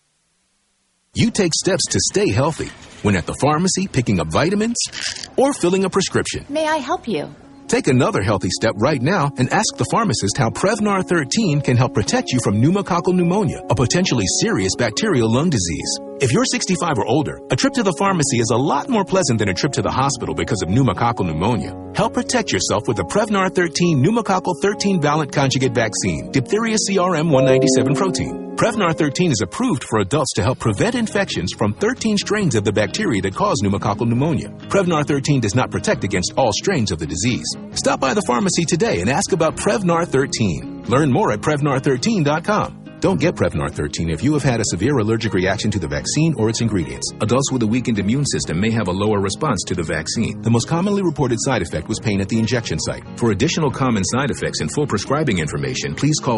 You take steps to stay healthy when at the pharmacy picking up vitamins or filling a prescription. May I help you? Take another healthy step right now and ask the pharmacist how Prevnar 13 can help protect you from pneumococcal pneumonia, a potentially serious bacterial lung disease. If you're 65 or older, a trip to the pharmacy is a lot more pleasant than a trip to the hospital because of pneumococcal pneumonia. Help protect yourself with the Prevnar 13 pneumococcal 13-valent conjugate vaccine, diphtheria CRM 197 protein. Prevnar 13 is approved for adults to help prevent infections from 13 strains of the bacteria that cause pneumococcal pneumonia. Prevnar 13 does not protect against all strains of the disease. Stop by the pharmacy today and ask about Prevnar 13. Learn more at Prevnar13.com. Don't get Prevnar 13 if you have had a severe allergic reaction to the vaccine or its ingredients. Adults with a weakened immune system may have a lower response to the vaccine. The most commonly reported side effect was pain at the injection site. For additional common side effects and full prescribing information, please call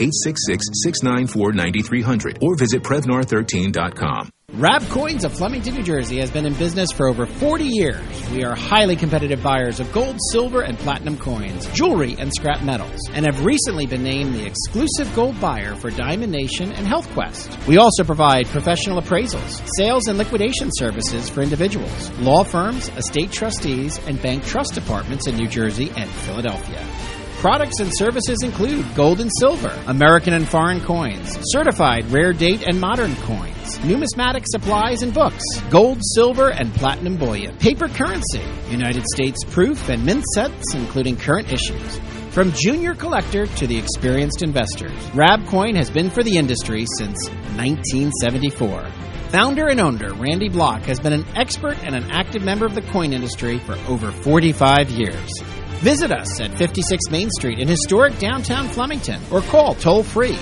1-866-694-9300 or visit Prevnar13.com. Rab Coins of Flemington, New Jersey has been in business for over 40 years. We are highly competitive buyers of gold, silver, and platinum coins, jewelry, and scrap metals, and have recently been named the exclusive gold buyer for Diamond Nation and Health Quest. We also provide professional appraisals, sales and liquidation services for individuals, law firms, estate trustees, and bank trust departments in New Jersey and Philadelphia. Products and services include gold and silver, American and foreign coins, certified rare date and modern coins, numismatic supplies and books, gold, silver, and platinum bullion, paper currency, United States proof and mint sets, including current issues. From junior collector to the experienced investors, Rab Coin has been for the industry since 1974. Founder and owner Randy Block has been an expert and an active member of the coin industry for over 45 years. Visit us at 56 Main Street in historic downtown Flemington or call toll-free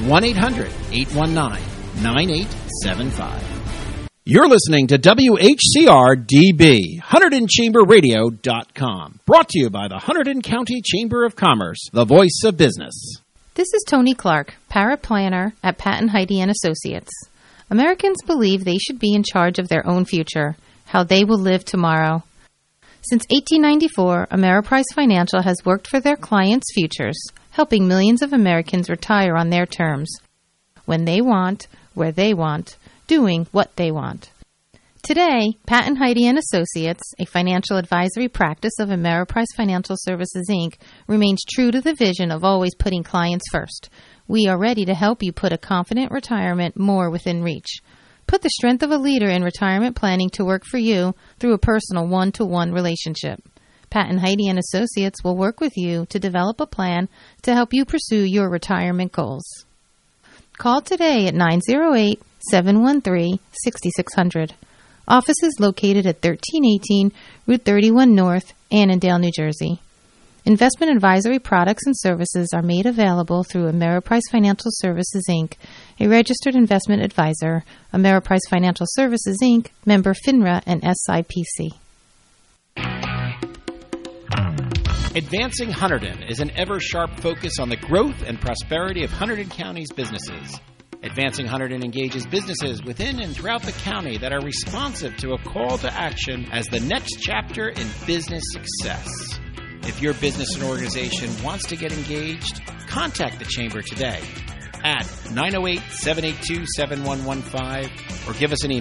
1-800-819-9875. You're listening to WHCR-DB, HunterdonChamberRadio.com. Brought to you by the Hunterdon County Chamber of Commerce, the voice of business. This is Tony Clark, paraplanner at Patton Heide & Associates. Americans believe they should be in charge of their own future, how they will live tomorrow. Since 1894, Ameriprise Financial has worked for their clients' futures, helping millions of Americans retire on their terms, when they want, where they want, doing what they want. Today, Pat and Heidi and Associates, a financial advisory practice of Ameriprise Financial Services, Inc., remains true to the vision of always putting clients first. We are ready to help you put a confident retirement more within reach. Put the strength of a leader in retirement planning to work for you through a personal one-to-one relationship. Pat and Heidi and Associates will work with you to develop a plan to help you pursue your retirement goals. Call today at 908-713-6600. Office is located at 1318 Route 31 North, Annandale, New Jersey. Investment advisory products and services are made available through Ameriprise Financial Services, Inc., a registered investment advisor, Ameriprise Financial Services, Inc., member FINRA and SIPC. Advancing Hunterdon is an ever-sharp focus on the growth and prosperity of Hunterdon County's businesses. Advancing Hunterdon engages businesses within and throughout the county that are responsive to a call to action as the next chapter in business success. If your business and organization wants to get engaged, contact the Chamber today at 908-782-7115 or give us an email